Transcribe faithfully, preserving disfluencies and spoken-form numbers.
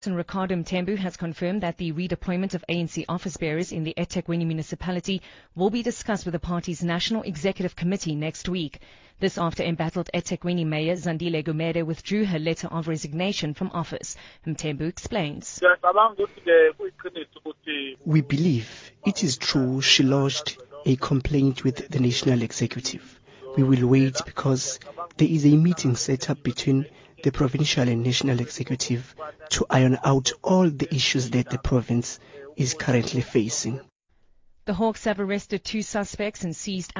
Ricardo Mthembu has confirmed that the redeployment of A N C office bearers in the eThekwini municipality will be discussed with the party's National Executive Committee next week. This after embattled eThekwini Mayor Zandile Gumede withdrew her letter of resignation from office. Mthembu explains. We believe it is true she lodged a complaint with the National Executive. We will wait because there is a meeting set up between the provincial and national executive to iron out all the issues that the province is currently facing. The Hawks have arrested two suspects and seized